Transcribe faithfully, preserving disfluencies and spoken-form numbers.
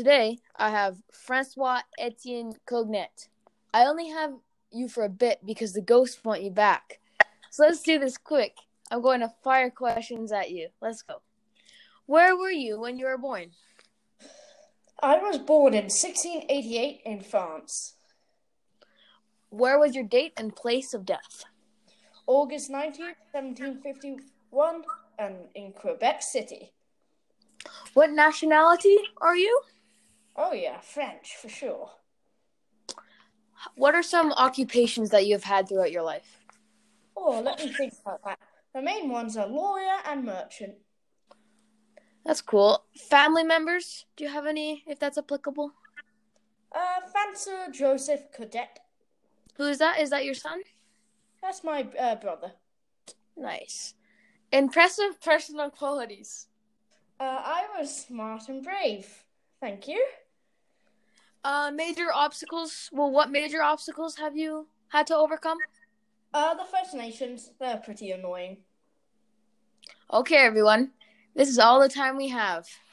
today I have Francois Etienne Cognet. I only have you for a bit because the ghosts want you back. So let's do this quick. I'm going to fire questions at you. Let's go. Where were you when you were born? I was born in sixteen eighty-eight in France. Where was your date and place of death? August nineteenth, seventeen fifty-one, and in Quebec City. What nationality are you? Oh yeah, French, for sure. What are some occupations that you have had throughout your life? Oh, let me think about that. The main ones are lawyer and merchant. That's cool. Family members? Do you have any, if that's applicable? Uh, Francois Joseph Cadet. Who is that? Is that your son? That's my uh, brother. Nice. Impressive personal qualities. Uh, I was smart and brave. Thank you. Uh, major obstacles. Well, what major obstacles have you had to overcome? Uh, the First Nations, they're pretty annoying. Okay, everyone. This is all the time we have.